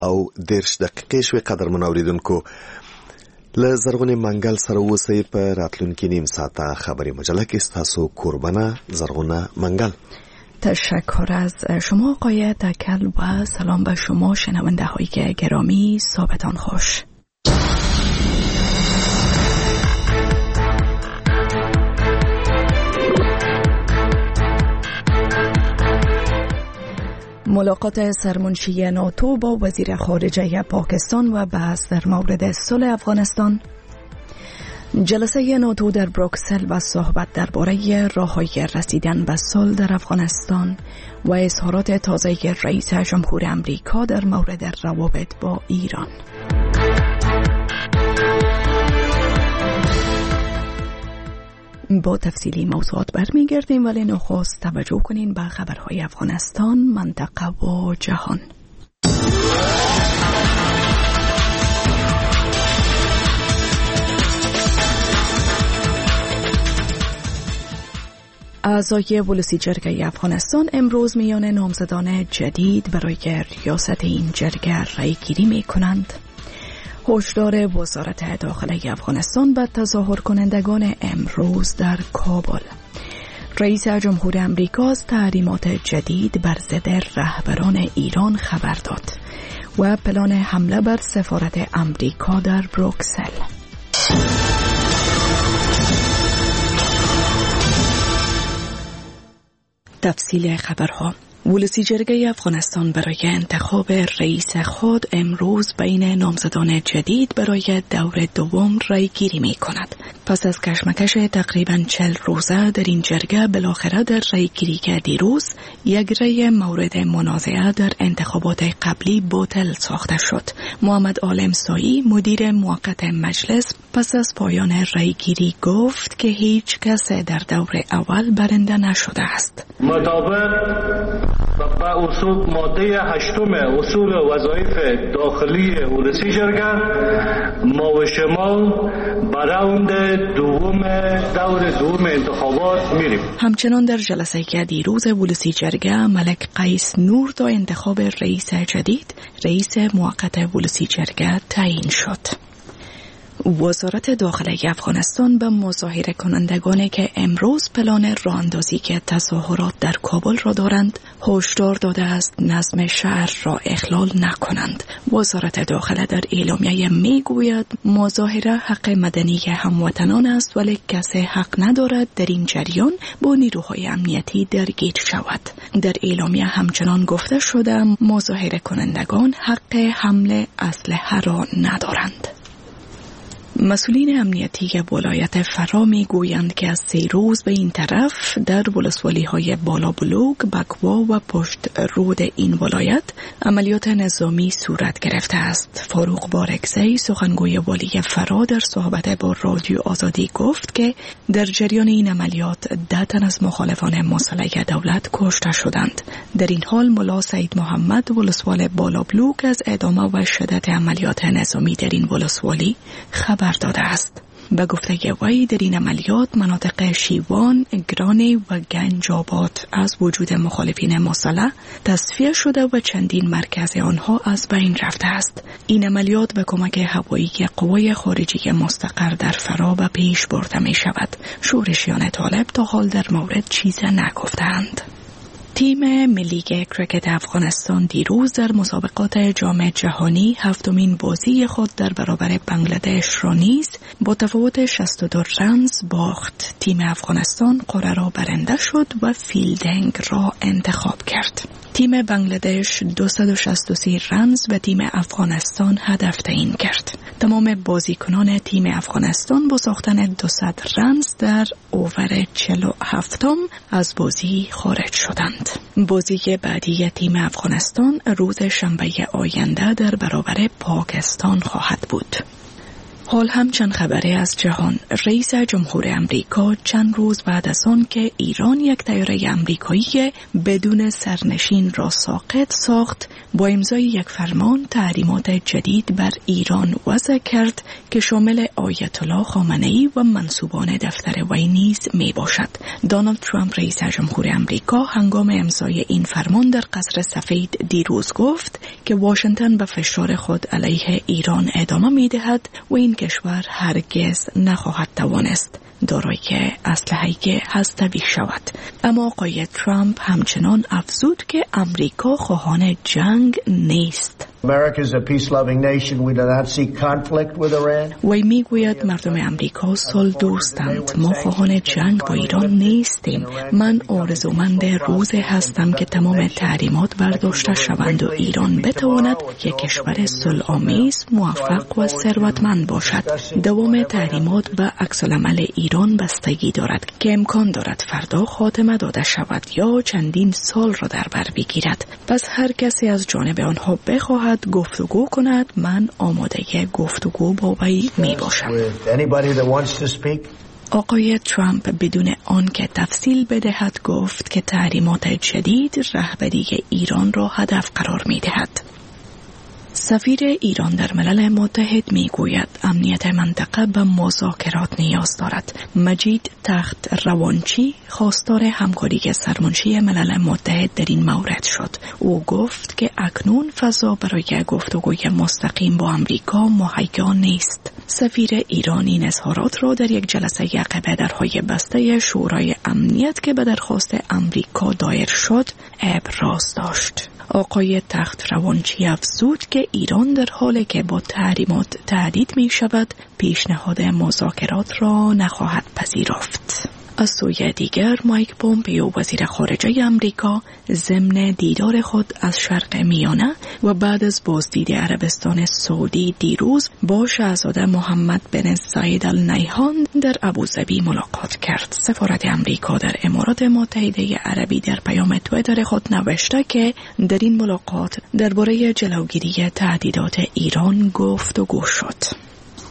او 10 دقیقې شوې. قدرمن اوریدونکو، له زرغونې منګل سره اوسئ په راتلونکي نیم ساعته خبری مجله کې. ستاسو قربانه زرغونه منګل. تشکر از شما آقای تکل و سلام به شما شنونده های گرامی. صبحتان خوش. ملاقات سرمنشی ناتو با وزیر خارجه پاکستان و بحث در مورد صلح افغانستان. جلسه ناتو در بروکسل و صحبت درباره راه‌های رسیدن به صلح در افغانستان و اظهارات تازه رئیس جمهور آمریکا در مورد روابط با ایران. با تفصیلی موضوعات برمیگردیم، ولی نخست توجه کنین به خبرهای افغانستان، منطقه و جهان. اعضای ولسی جرگه افغانستان امروز میان نامزدان جدید برای ریاست این جرگه رای گیری می کنند. هشدار وزارت داخله افغانستان به تظاهر کنندگان امروز در کابل. رئیس جمهور آمریکا از تحریمات جدید بر ضد رهبران ایران خبر داد و پلان حمله بر سفارت آمریکا در بروکسل. تفصیل خبرها. ولسی جرگه افغانستان برای انتخاب رئیس خود امروز بین نامزدان جدید برای دور دوم رای گیری می کند. پس از کشمکش تقریباً 40 روزه در این جرگه بالاخره در رای گیری که دیروز یک رای مورد منازعه در انتخابات قبلی باطل ساخته شد. محمد عالم سایی مدیر موقت مجلس پس از پایان رای گیری گفت که هیچ کس در دور اول برنده نشده است. با اصول ماده 8 اصول وظایف داخلی ولسی جرگه ما و شما به راوند دور دوم انتخابات میریم. همچنان در جلسه که دیروز ولسی جرگه ملک قیس نور تا انتخاب رئیس جدید رئیس موقت ولسی جرگه تعیین شد. وزارت داخله افغانستان به مظاهره کنندگانی که امروز پلان راهاندازی که تظاهرات در کابل را دارند هشدار داده است نظم شهر را اخلال نکنند. وزارت داخله در اعلامیه میگوید مظاهره حق مدنی هموطنان است، ولی کسی حق ندارد در این جریان با نیروهای امنیتی درگیر شود. در اعلامیه همچنان گفته شده مظاهره کنندگان حق حمل اسلحه را ندارند. مسئولین امنیتی ولایت فرا می گویند که از 3 روز به این طرف در ولسوالی های بالا بلوک، بکوا و پشت رود این ولایت عملیات نظامی صورت گرفته است. فاروق بارکزی سخنگوی والی فرا در صحبت با رادیو آزادی گفت که در جریان این عملیات 10 تن از مخالفان مسلح دولت کشته شدند. در این حال ملا سید محمد ولسوال بالا بلوک از ادامه و شدت عملیات نظامی در این ولسوالی خبر داده است. به گفته وی در این عملیات مناطق شیوان، گرانی و گنجاباد از وجود مخالفین مسلح تصفیه شده و چندین مرکز آنها از بین رفته است. این عملیات به کمک هوایی قوای خارجی مستقر در فرا و پیش برده می شود. شورشیان طالب تا حال در مورد چیز نگفتند. تیم ملی کرکت افغانستان دیروز در مسابقات جام جهانی 7مین بازی خود در برابر بنگلادش را نیز با تفاوت 62 رنز باخت. تیم افغانستان قرعه را برنده شد و فیلدینگ را انتخاب کرد. تیم بنگلادش 263 رنز و تیم افغانستان هدف تعیین کرد. تمام بازیکنان تیم افغانستان با ساختن 200 رنز در اوور 47 از بازی خارج شدند. بازی بعدی تیم افغانستان روز شنبه آینده در برابر پاکستان خواهد بود. حال هم چند خبری از جهان. رئیس جمهور امریکا چند روز بعد از آن که ایران یک طیاره امریکایی بدون سرنشین را ساقط ساخت، با امضای یک فرمان تحریمات جدید بر ایران وضع کرد که شامل آیت الله خامنه‌ای و منصوبان دفتر وی نیز می باشد. دونالد ترامپ رئیس جمهور امریکا هنگام امضای این فرمان در قصر سفید دیروز گفت که واشنگتن به فشار خود علیه ایران ادامه می دهد و این کشور هرگز نخواهد توانست دارای اسلحه هسته‌ای شود. اما آقای ترامپ همچنان افزود که امریکا خواهان جنگ نیست. America is a peace-loving nation. We do not seek conflict with Iran. وی میگوید مردم امریکا صلح دوستند. ما خواهان جنگ با ایران نیستیم. من آرزومند روزی هستم که تمام تحریمات برداشته شوند و ایران بتواند یک کشور صلح‌آمیز، موفق و ثروتمند باشد. دوام تحریمات به عکس‌العمل ایران بستگی دارد که امکان دارد فردا خاتمه داده شود یا چندین سال را در بر بگیرد. پس هر کسی از جانب آنها بخواهد گفتگو کند، من آماده گفتگو با وی می باشم. آقای ترامپ بدون آنکه تفصیل بدهد گفت که تحریمات جدید رهبری ایران را هدف قرار می دهد. سفیر ایران در ملل متحد می گوید امنیت منطقه به مذاکرات نیاز دارد. مجید تخت روانچی خواستار همکاری سرمنشی ملل متحد در این مورد شد. او گفت که اکنون فضا برای گفتگوی مستقیم با امریکا مهیا نیست. سفیر ایران این اظهارات را در یک جلسه عقب درهای بسته شورای امنیت که به درخواست امریکا دایر شد ابراز داشت. آقای تخت روانچی افزود که ایران در حالی که با تحریمات تهدید می شود پیشنهاد مذاکرات را نخواهد پذیرفت. از سوی دیگر مایک پومپیو وزیر خارجه امریکا ضمن دیدار خود از شرق میانه و بعد از بازدید عربستان سعودی دیروز با شاهزاده محمد بن زاید ال نهیان در ابوظبی ملاقات کرد. سفارت امریکا در امارات متحده عربی در پیام توییتر خود نوشته که در این ملاقات درباره جلوگیری تهدیدات ایران گفتگو شد.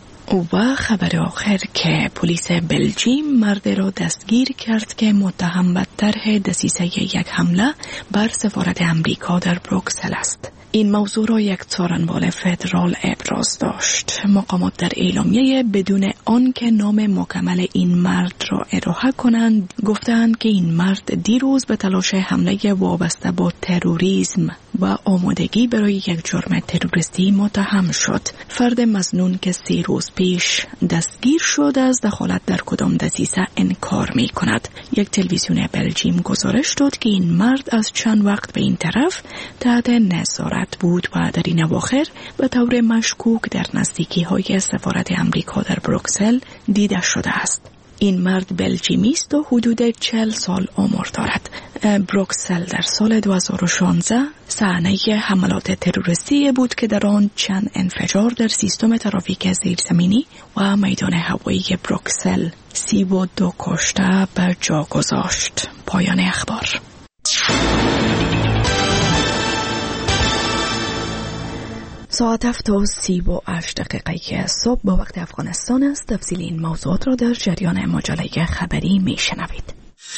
و خبر آخر که پلیس بلژیم مرد را دستگیر کرد که متهم به طرح دسیسه یک حمله بر سفارت امریکا در بروکسل است. این موضوع را یک څارنوال فدرال ابراز داشت. مقامات در اعلامیه بدون آنکه نام مکمل این مرد را ارائه کنند گفتند که این مرد دیروز به تلاش حمله وابسته با تروریسم و آمادگی برای یک جرم تروریستی متهم شد. فرد مظنون که 3 روز پیش دستگیر شد از دخالت در کدام دسیسه انکار می کند. یک تلویزیون بلژیم گزارش داد که این مرد از چند وقت به این طرف تحت نظارت بود و در این اواخر به طور مشکوک در نزدیکی های سفارت امریکا در بروکسل دیده شده است. این مرد بلژیمی است و حدود 40 سال عمر دارد. بروکسل در سال 2016 صحنه حملات تروریستی بود که در آن چند انفجار در سیستم ترافیک زیرزمینی و میدان هوایی بروکسل 32 کشته بر جا گذاشت. پایان اخبار. ساعت 7:38 صبح با وقت افغانستان است. تفصیل این موضوعات را در جریان مجله خبری می شنوید.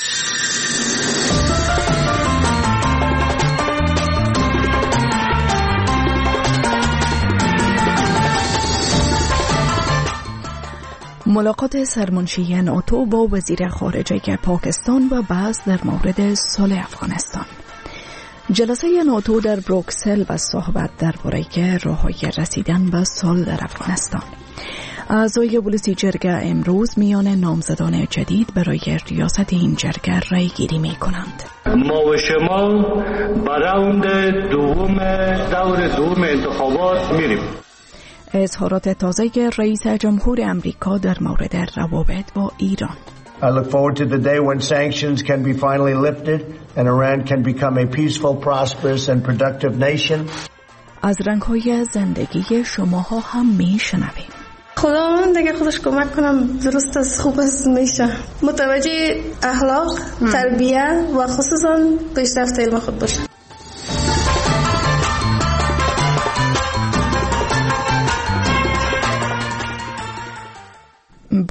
ملاقات سرمنشی ناتو با وزیر خارجه پاکستان و بحث در مورد صلح افغانستان. جلسه ناتو در بروکسل و صحبت درباره راه‌های رسیدن به صلح در افغانستان. اعضای ولسی جرگه امروز میان نامزدان جدید برای ریاست این جرگه رای گیری می کنند. ما و شما به راوند دور دوم انتخابات میریم. اظهارات تازه رئیس جمهور امریکا در مورد روابط با ایران. I look forward to the day when sanctions can be finally lifted and Iran can become a peaceful, prosperous and productive nation. از رنگ‌های زندگی شماها هم میشنویم. خداوند دیگه خودش کمک کنم درست از خوب از میشه. متوجه اخلاق، تربیت و خصوصا پیشرفت علم خود باشه.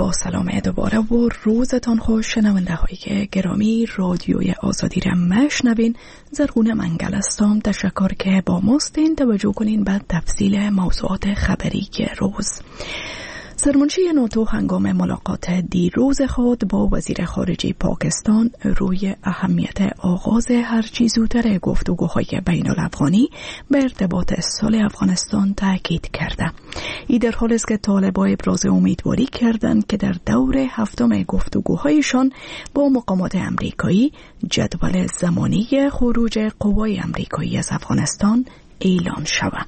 با سلام دوباره و روزتان خوش. شنونده های گرامی رادیوی آزادی را مشنوین. زرغون منگل هستم. تشکر که با ماستین. توجه کنین به تفصیل موضوعات خبری روز. سرمنشی ناتو هنگام ملاقات دیروز خود با وزیر خارجه پاکستان روی اهمیت آغاز هرچی زودتر گفتگوهای بین الافغانی به ارتباط صلح افغانستان تاکید کرده. این در حالی است که طالبان ابراز امیدواری کردند که در دور هفتم گفتگوهایشان با مقامات امریکایی جدول زمانی خروج قوای امریکایی از افغانستان اعلان شود.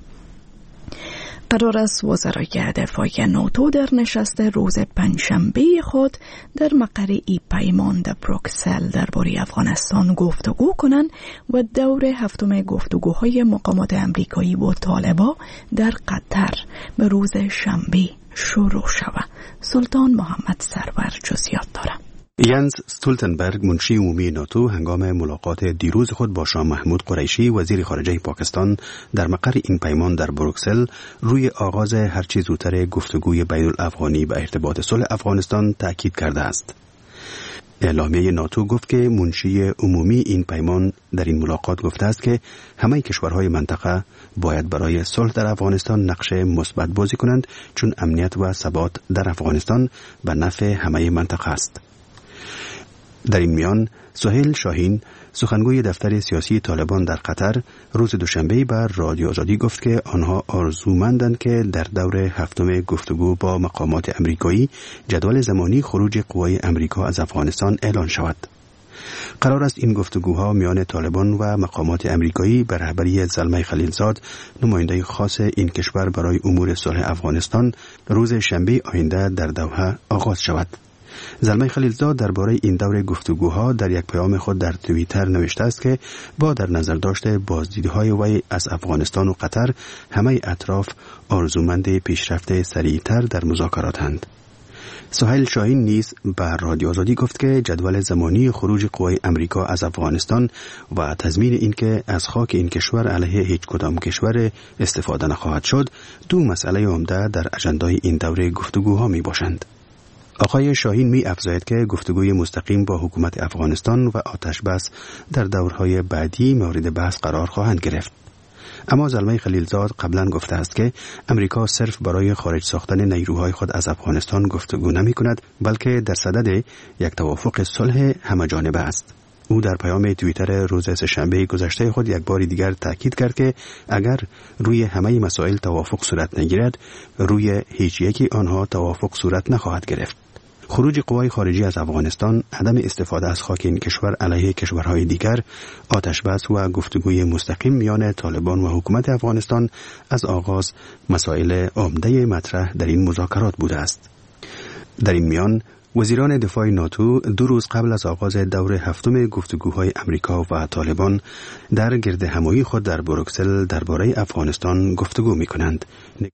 قرار است وزرای دفاع ناتو در نشست روز پنجشنبه خود در مقر ای پیمان در بروکسل درباره افغانستان گفتگو کنند و دور هفتم گفتگوهای مقامات امریکایی و طالبان در قطر به روز شنبه شروع شود. سلطان محمد سرور جزئیات دارد. ینس استولتنبرگ منشی عمومی ناتو هنگام ملاقات دیروز خود با شاه محمود قریشی وزیر خارجه پاکستان در مقر این پیمان در بروکسل روی آغاز هرچی زودتر گفتگوی بین الافغانی به ارتباط صلح افغانستان تاکید کرده است. اعلامیه ناتو گفت که منشی عمومی این پیمان در این ملاقات گفته است که همه کشورهای منطقه باید برای صلح در افغانستان نقش مثبت بازی کنند، چون امنیت و ثبات در افغانستان به نفع همه منطقه است. در این میان سهیل شاهین سخنگوی دفتر سیاسی طالبان در قطر روز دوشنبه بر رادیو آزادی گفت که آنها آرزومندند که در دور هفتم گفتگو با مقامات امریکایی جدول زمانی خروج قوای امریکا از افغانستان اعلان شود. قرار است این گفتگوها میان طالبان و مقامات امریکایی به رهبری زلمه خلیلزاد، نماینده خاص این کشور برای امور صلح افغانستان، روز شنبه آینده در دوحه آغاز شود. زلمه خلیلزاد درباره این دور گفتگوها در یک پیام خود در توییتر نوشته است که با در نظر داشته بازدیدهای وی از افغانستان و قطر، همه اطراف آرزومند پیشرفت سریعتر در مذاکراتند. سهیل شاهین نیز بر رادیو آزادی گفت که جدول زمانی خروج قوای امریکا از افغانستان و تضمین اینکه از خاک این کشور علیه هیچ کدام کشور استفاده نخواهد شد، دو مسئله عمده در اجندای این دوره گفتگوها می باشند. آقای شاهین می افزاید که گفتگوی مستقیم با حکومت افغانستان و آتش بس در دورهای بعدی مورد بحث قرار خواهند گرفت. اما زلمه خلیلزاد قبلا گفته است که امریکا صرف برای خارج ساختن نیروهای خود از افغانستان گفتگو نمی کند، بلکه در صدد یک توافق صلح همه‌جانبه است. او در پیام توییتر روز سه‌شنبه گذشته خود یک بار دیگر تاکید کرد که اگر روی همه مسائل توافق صورت نگیرد، روی هیچ یکی آنها توافق صورت نخواهد گرفت. خروج قوای خارجی از افغانستان، عدم استفاده از خاک این کشور علیه کشورهای دیگر، آتش بس و گفتگوی مستقیم میان طالبان و حکومت افغانستان از آغاز مسائل عمده مطرح در این مذاکرات بوده است. در این میان وزیران دفاع ناتو 2 روز قبل از آغاز دور هفتم گفتگوهای امریکا و طالبان در گرد همایی خود در بروکسل درباره افغانستان گفتگو می‌کنند.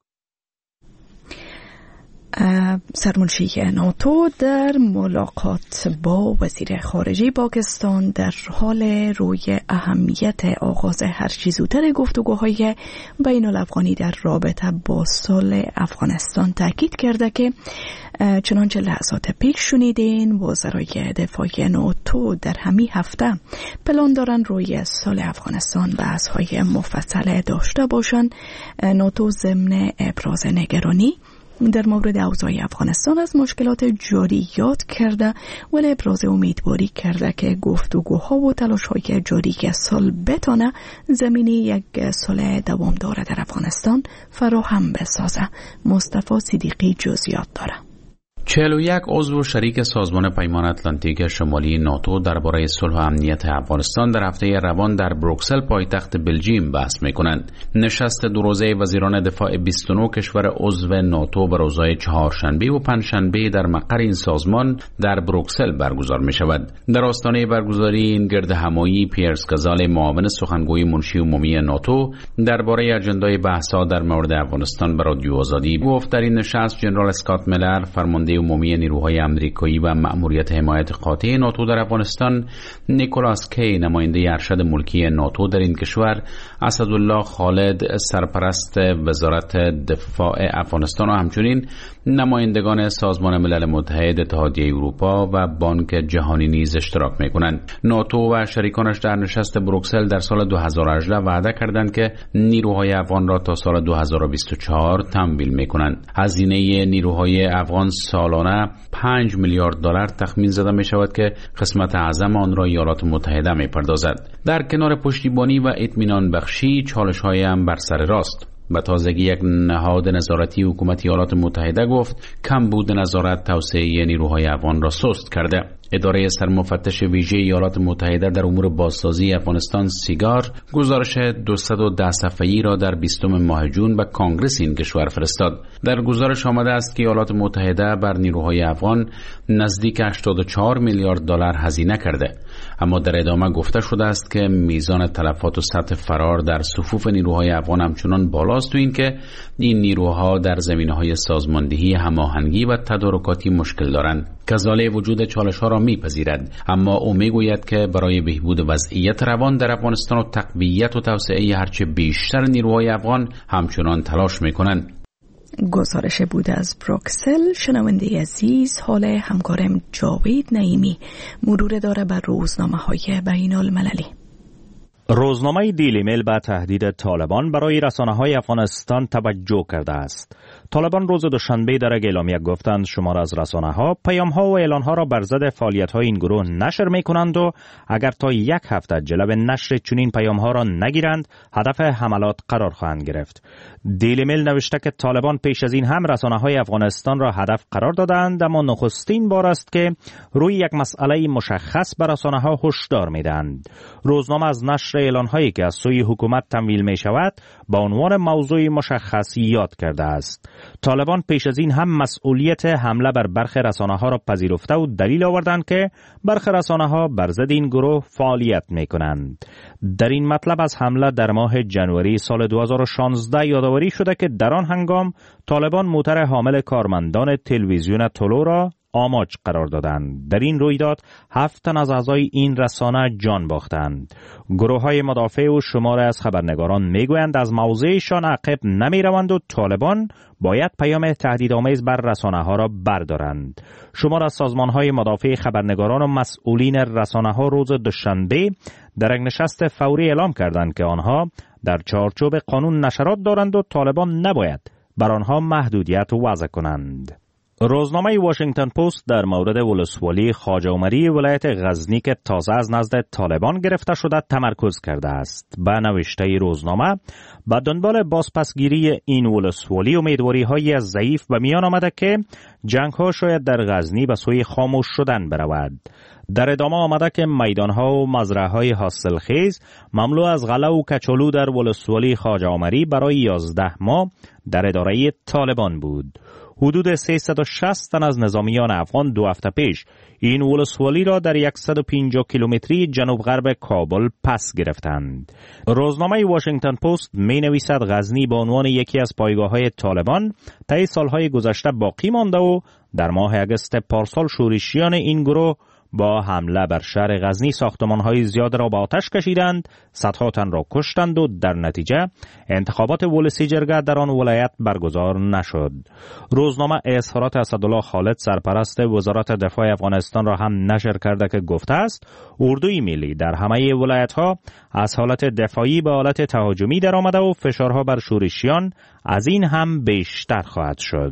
سرمنشی ناتو در ملاقات با وزیر خارجه پاکستان در حال روی اهمیت آغاز هرچی زودتر گفتگوهای بین الافغانی در رابطه با صلح افغانستان تاکید کرده که چنانچه لحظات پیش شنیدین، وزرای دفاع ناتو در همین هفته پلان دارن روی صلح افغانستان بحث‌های مفصل داشته باشند. ناتو ضمن ابراز نگرانی در مورد اوضاع افغانستان از مشکلات جاری یاد کرده، ولی ابراز امیدواری کرده که گفتگوها و تلاش‌های جاری که سال بتانه زمینی یک صلح دوامدار در افغانستان فراهم بسازه. مصطفی صدیقی جزئیات داره. 41 عضو شریک سازمان پیمان اتلانتیک شمالی ناتو درباره صلح و امنیت افغانستان در هفته روان در بروکسل پایتخت بلژیم بحث می‌کنند. نشست 2 روزه وزیران دفاع 29 کشور عضو ناتو به روزهای چهارشنبه و پنجشنبه در مقر این سازمان در بروکسل برگزار می‌شود. در آستانه برگزاری این گرد همایی، پیرس کازال معاون سخنگوی منشی عمومی ناتو درباره اجندای بحث‌ها در مورد افغانستان به رادیو آزادی گفت در این نشست ژنرال اسکات میلر، فرمانده عمومی نیروهای امریکایی و مأموریت حمایت قاطع ناتو در افغانستان، نیکولاس کی، نماینده ارشد ملکی ناتو در این کشور، اسدالله خالد، سرپرست وزارت دفاع افغانستان و همچنین نمایندگان سازمان ملل متحد، اتحادیه اروپا و بانک جهانی نیز اشتراک می‌کنند. ناتو و شریکانش در نشست بروکسل در سال 2018 وعده کردند که نیروهای افغان را تا سال 2024 تمویل می‌کنند. هزینه نیروهای افغان سالانه 5 میلیارد دلار تخمین زده می‌شود که قسمت اعظم آن را ایالات متحده می‌پردازد. در کنار پشتیبانی و اطمینان بخشی، چالش‌های هم بر سر راست. به تازگی یک نهاد نظارتی حکومت ایالات متحده گفت کمبود نظارت توسعه نیروهای افغان را سست کرده. اداره سرمفتش ویژه ایالات متحده در امور بازسازی افغانستان سیگار گزارش 210 صفحه‌ای را در 20 ماه جون به کانگرس این کشور فرستاد. در گزارش آمده است که ایالات متحده بر نیروهای افغان نزدیک 84 میلیارد دلار هزینه کرده، اما در ادامه گفته شده است که میزان تلفات و سطح فرار در صفوف نیروهای افغان همچنان بالاست و این که این نیروها در زمینه‌های سازماندهی، هماهنگی و تدارکاتی مشکل دارند. کذالک وجود چالش‌ها را می‌پذیرد، اما او می‌گوید که برای بهبود وضعیت روان در افغانستان و تقویت و توسعه هرچه بیشتر نیروهای افغان همچنان تلاش می‌کنند. گزارش بود از بروکسل. شنونده عزیز، حال همکارم جاوید نعیمی مرور داره بر روزنامه‌های بین‌المللی. روزنامه دیلی میل به تهدید طالبان برای رسانه‌های افغانستان توجه کرده است. طالبان روز دوشنبه در یک اعلامیه گفتند شمار از رسانه‌ها پیام‌ها و اعلان‌ها را بر ضد فعالیت‌های این گروه نشر می‌کنند و اگر تا یک هفته جلوه نشر چنین پیام‌ها را نگیرند هدف حملات قرار خواهند گرفت. دیلی میل نوشته که طالبان پیش از این هم رسانه‌های افغانستان را هدف قرار دادند، اما نخستین بار است که روی یک مسئله مشخص بر رسانه‌ها هشدار می‌دهند. روزنامه از نشر اعلان‌هایی که از سوی حکومت تمویل می‌شود با عنوان موضوع مشخص یاد کرده است. طالبان پیش از این هم مسئولیت حمله بر برخی رسانه‌ها را پذیرفته و دلیل آوردند که برخی رسانه‌ها بر ضد این گروه فعالیت می‌کنند. در این مطلب از حمله در ماه ژانویه سال 2016 یادآوری شده که در آن هنگام طالبان موتر حامل کارمندان تلویزیون طلوع را آماج قرار دادند. در این رویداد 7 تن از اعضای این رسانه جان باختند. گروه‌های مدافع و شماره از خبرنگاران میگویند از موضعشان عقب نمیروند و طالبان باید پیام تهدیدآمیز بر رسانه‌ها را بردارند. شماره از سازمان‌های مدافع خبرنگاران و مسئولین رسانه‌ها روز دوشنبه در یک نشست فوری اعلام کردند که آنها در چارچوب قانون نشرات دارند و طالبان نباید بر آنها محدودیت وضع کنند. روزنامه واشنگتن پست در مورد ولسوالی خواجه عمری ولایت غزنی که تازه از نزد طالبان گرفته شده تمرکز کرده است. به نوشته روزنامه به دنبال بازپسگیری این ولسوالی امیدواری‌های ضعیف به میان آمده که جنگ‌ها شاید در غزنی به سوی خاموش شدن برود. در ادامه آمده که میدان‌ها و مزرعه‌های حاصلخیز مملو از غله و کچالو در ولسوالی خواجه عمری برای 11 ماه در اداره طالبان بود. حدود 360 تن از نظامیان افغان 2 هفته پیش این ولسوالی را در 150 کیلومتری جنوب غرب کابل پس گرفتند. روزنامه واشنگتن پست می نویسد غزنی به عنوان یکی از پایگاه‌های طالبان طی سالهای گذشته باقی مانده و در ماه اگست پارسال شورشیان این گروه با حمله بر شهر غزنی ساختمان‌های زیاد را به آتش کشیدند، صدها تن را کشتند و در نتیجه انتخابات ولسی جرگه در آن ولایت برگزار نشد. روزنامه اظهارات اسدالله خالد سرپرست وزارت دفاع افغانستان را هم نشر کرده که گفته است اردوی ملی در همه ولایت‌ها از حالت دفاعی به حالت تهاجمی درآمده و فشارها بر شورشیان از این هم بیشتر خواهد شد.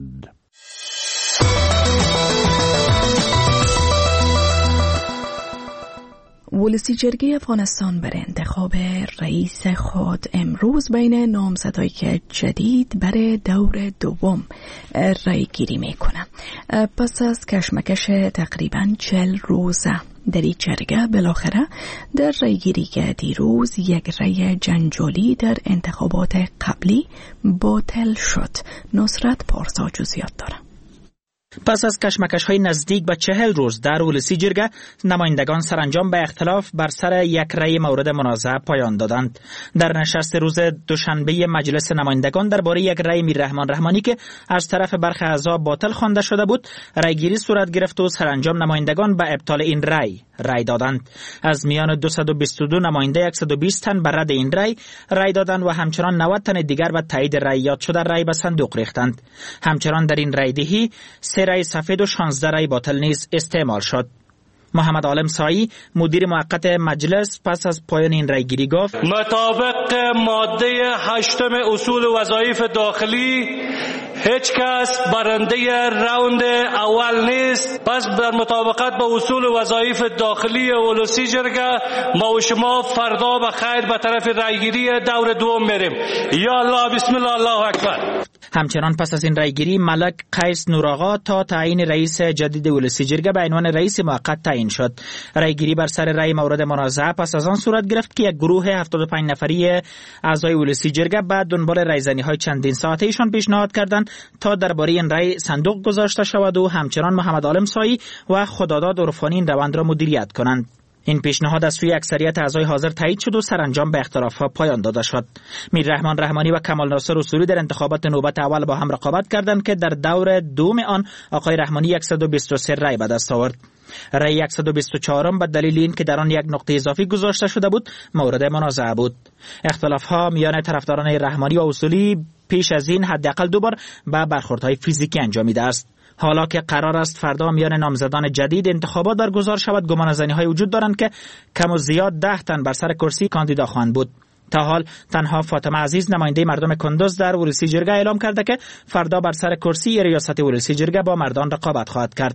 ولسی جرگه افغانستان بر انتخاب رئیس خود امروز بین نامزدایی که جدید برای دور دوم رای گیری میکنه. پس از کشمکش تقریباً 40 روزه در این جرگه بالاخره در رای گیری که دیروز یک رای جنجالی در انتخابات قبلی باطل شد. نصرت پارسا جزئیات داره. پس از کشمکش‌های نزدیک به 40 روز در ولسی جرگه، نمایندگان سرانجام به اختلاف بر سر یک رأی مورد منازعه پایان دادند. در نشست روز دوشنبه مجلس نمایندگان درباره یک رأی میررحمان رحمانی که از طرف برخی اعضا باطل خوانده شده بود، رأیگیری صورت گرفت و سرانجام نمایندگان به ابطال این رأی دادند. از میان 222 نماینده 120 تن بر رد این رأی دادند و همچنان 90 تن دیگر به تایید رأی یاد شده رأی به صندوق ریختند. همچنان در این رأیدهی 3 رأی سفید و 16 رأی باطل نیز استعمال شد. محمد عالم سایی مدیر موقت مجلس پس از پایان این رأیگیری گفت: مطابق ماده 8 اصول وظایف داخلی هیچ کس برنده راوند اول نیست. پس در مطابقت با اصول وظایف داخلی ولسی جرگه ما و شما فردا به خیر به طرف رأیگیری دور دوم میریم. یا الله، بسم الله، الله اکبر. همچنان پس از این رأیگیری ملک قیس نوراغا تا تعیین رئیس جدید ولسی جرگه به عنوان رئیس موقت تعیین شد. رأیگیری بر سر رأی مورد منازعه پس از آن صورت گرفت که یک گروه 75 نفری اعضای ولسی جرگه بعد دنبال رأیزنی‌های چندین ساعته ایشان پیشنهاد کردند تا درباره این رأی صندوق گذاشته شود و همچنان محمد عالم سایی و خداداد عرفانی این روند را مدیریت کنند. این پیشنهاد از سوی اکثریت اعضای حاضر تایید شد و سرانجام به اختلاف‌ها پایان داده شد. میررحمان رحمانی و کمال ناصر اصولی در انتخابات نوبت اول با هم رقابت کردند که در دور دوم آن آقای رحمانی 123 رأی به دست آورد. رأی 124 به دلیل این که در آن یک نقطه اضافی گذاشته شده بود مورد منازعه بود. اختلاف‌ها میان طرفداران رحمانی و اصولی پیش از این حداقل 2 بار به برخوردهای فیزیکی انجامیده است. حالا که قرار است فردا میان نامزدان جدید انتخابات برگزار شود، گمانه‌زنی‌های وجود دارند که کم و زیاد 10 تن بر سر کرسی کاندیدا خواهند بود. تا حال تنها فاطمه عزیز نماینده مردم کندوز در ولسی جرگه اعلام کرده که فردا بر سر کرسی ریاست ولسی جرگه با مردان رقابت خواهد کرد.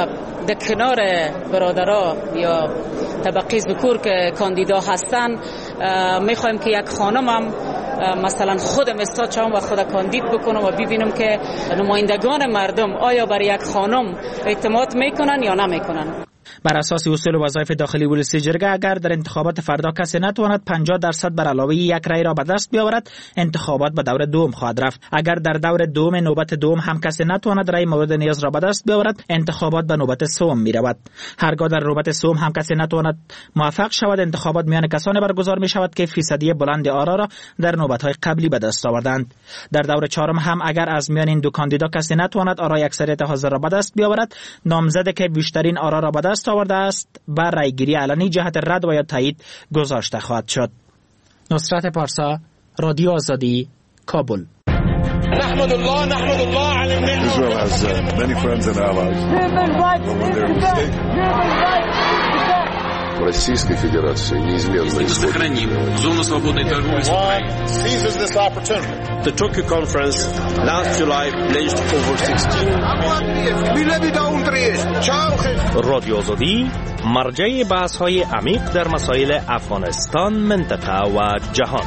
در کنار برادرها یا طبقه ذکور که کاندیدا هستن، میخوایم که یک خانم هم مثلا خودم استاد شوم و خود کاندید بکنم و ببینم که نمایندگان مردم آیا برای یک خانم اعتماد میکنن یا نمیکنن. بر اساس اصول وظایف داخلی ولسی جرگه اگر در انتخابات فردا کسی نتواند 50% بر علاوه یک رأی را به دست بیاورد، انتخابات به دور دوم خواهد رفت. اگر در دور دوم نوبت دوم هم کسی نتواند رأی مورد نیاز را به دست بیاورد، انتخابات به نوبت سوم می رود. هرگاه در نوبت سوم هم کسی نتواند موفق شود، انتخابات میان کسانی برگزار می شود که فیصدی بلند آرا را در نوبت‌های قبلی به دست آوردند. در دور چهارم هم اگر از میان این دو کاندیدا کسی نتواند آرای اکثریت حاضر را به دست بیاورد، نامزد که بیشترین آرا را به دست آورده است بر رأیگیری علنی جهت رد و یا تایید گذاشته خواهد شد. نصرت پارسا، رادیو آزادی، کابل. نحمد الله على النعمة. Israel has many friends and allies. Российской Федерации неизменно сохраним зону свободной торговли с Украиной. Seizes this opportunity. The Tokyo conference last July pledged over 16 رادیو آزادی مرجع بحث‌های عمیق در مسائل افغانستان، منطقه و جهان.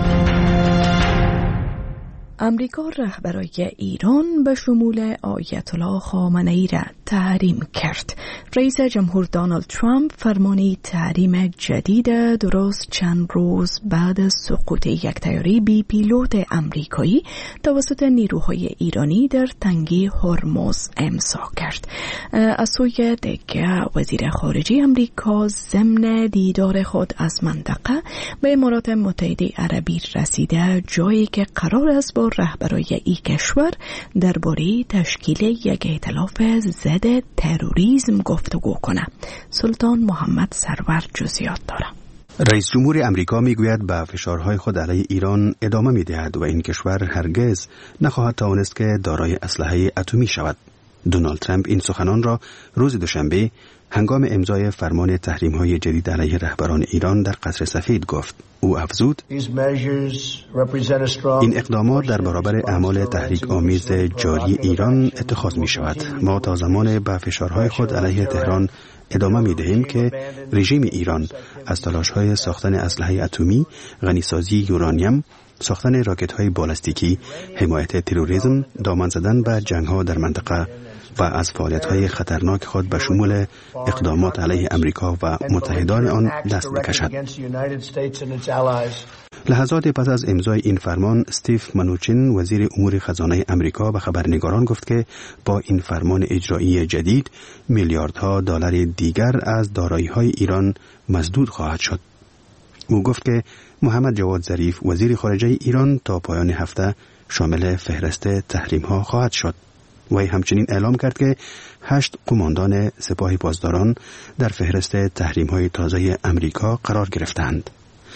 امریکا رهبرای ایران به شمول آیت الله خامنه‌ای را تحریم کرد. رئیس جمهور دونالد ترامپ فرمانی تحریم جدید درست چند روز بعد سقوط یک طیاره بی پیلوت امریکایی توسط نیروهای ایرانی در تنگه هرمز امضا کرد. از سوی دیگر وزیر خارجه امریکا ضمن دیدار خود از منطقه به امارات متحده عربی رسیده، جایی که قرار است با رهبرای این کشور درباره تشکیل یک ائتلاف ضد تروریسم گفتگو کنه. سلطان محمد سرور جزئیات داره. رئیس جمهور امریکا میگوید به فشارهای خود علیه ایران ادامه میدهد و این کشور هرگز نخواهد توانست که دارای اسلحه اتمی شود. دونالد ترامپ این سخنان را روز دوشنبه هنگام امضای فرمان تحریم‌های جدید علیه رهبران ایران در قصر سفید گفت. او افزود: این اقدامات در برابر اعمال تحریک آمیز جاری ایران اتخاذ می شود. ما تا زمان به فشارهای خود علیه تهران ادامه می دهیم که رژیم ایران از تلاش‌های ساختن اسلحه اتمی، غنیسازی یورانیم، ساختن راکت‌های بالستیکی، حمایت تروریسم، دامن زدن به جنگ‌ها در منطقه و از فعالیت‌های خطرناک خود به شمول اقدامات علیه امریکا و متحدان آن دست بکشد. لحظات پس از امضای این فرمان، استیف منوچین وزیر امور خزانه امریکا به خبرنگاران گفت که با این فرمان اجرایی جدید میلیاردها دلار دیگر از دارایی‌های ایران مسدود خواهد شد. او گفت که محمد جواد ظریف وزیر خارجه ایران تا پایان هفته شامل فهرست تحریم‌ها خواهد شد. وی همچنین اعلام کرد که 8 قماندان سپاه پاسداران در فهرست تحریم‌های تازه امریکا قرار گرفتند.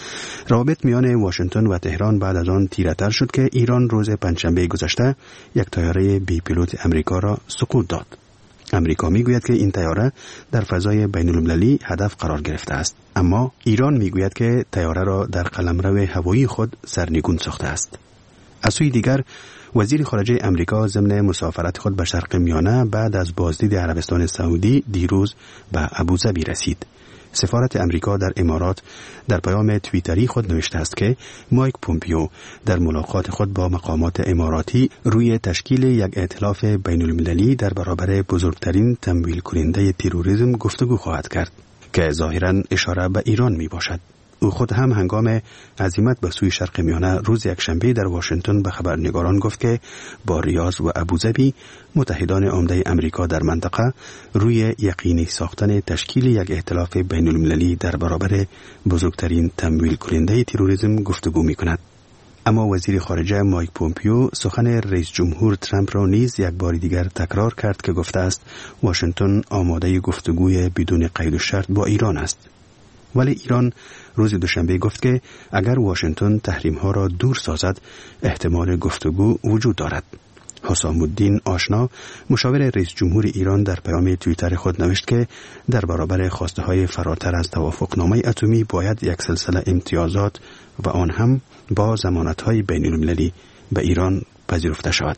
روابط میان واشنگتن و تهران بعد از آن تیره‌تر شد که ایران روز پنجشنبه گذشته یک طیاره بی پیلوت امریکا را سقوط داد. امریکا میگوید که این طیاره در فضای بین‌المللی هدف قرار گرفته است، اما ایران میگوید که طیاره را در قلمرو هوایی خود سرنگون ساخته است. از سوی دیگر وزیر خارجه امریکا ضمن مسافرت خود به شرق میانه بعد از بازدید عربستان سعودی دیروز به ابوظبی رسید. سفارت امریکا در امارات در پیام توییتری خود نوشته است که مایک پومپیو در ملاقات خود با مقامات اماراتی روی تشکیل یک ائتلاف بین‌المللی در برابر بزرگترین تمویل کننده تروریسم گفتگو خواهد کرد که ظاهراً اشاره به ایران می باشد. او خود هم هنگام عزیمت به سوی شرق میانه روز یکشنبه در واشنگتن به خبرنگاران گفت که با ریاض و ابوظبی متحدان عمده امریکا در منطقه روی یقینی ساختن تشکیل یک ائتلاف بین‌المللی در برابر بزرگترین تمویل کننده تروریسم گفتگو می‌کند. اما وزیر خارجه مایک پومپیو سخن رئیس جمهور ترامپ را نیز یک بار دیگر تکرار کرد که گفته است واشنگتن آماده گفتگوی بدون قید و شرط با ایران است. ولی ایران روز دوشنبه گفت که اگر واشنگتن تحریم‌ها را دور سازد احتمال گفتگو وجود دارد. حسام الدین آشنا مشاور رئیس جمهور ایران در پیام توییتر خود نوشت که در برابر خواسته‌های فراتر از توافقنامه اتمی باید یک سلسله امتیازات و آن هم با ضمانت‌های بین‌المللی به ایران پذیرفته شود.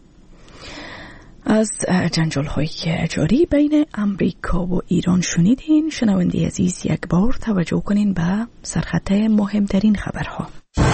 از جنجال‌های جاری بین امریکا و ایران شنیدین. شنونده عزیز یک بار توجه کنین به سرخط مهمترین خبرها.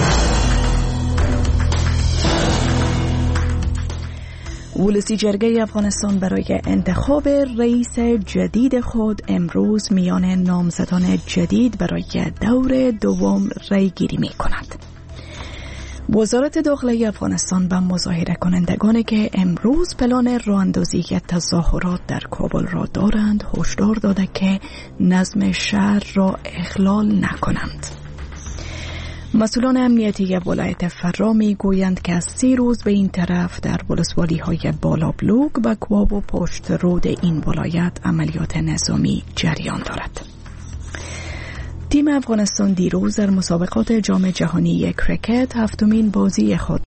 ولسی جرگه افغانستان برای انتخاب رئیس جدید خود امروز میان نامزدان جدید برای دور دوم رای گیری می کند. وزارت داخلی افغانستان به مظاهره کنندگانی که امروز پلان راهاندازی تظاهرات در کابل را دارند هشدار داده که نظم شهر را اخلال نکنند. مسئولان امنیتی ولایت فرا می گویند که از 3 روز به این طرف در ولسوالی های بالابلوک، بکواب و پشت رود این ولایت عملیات نظامی جریان دارد. تیم افغانستان دیروز در مسابقات جام جهانی کرکت 7مین بازی خود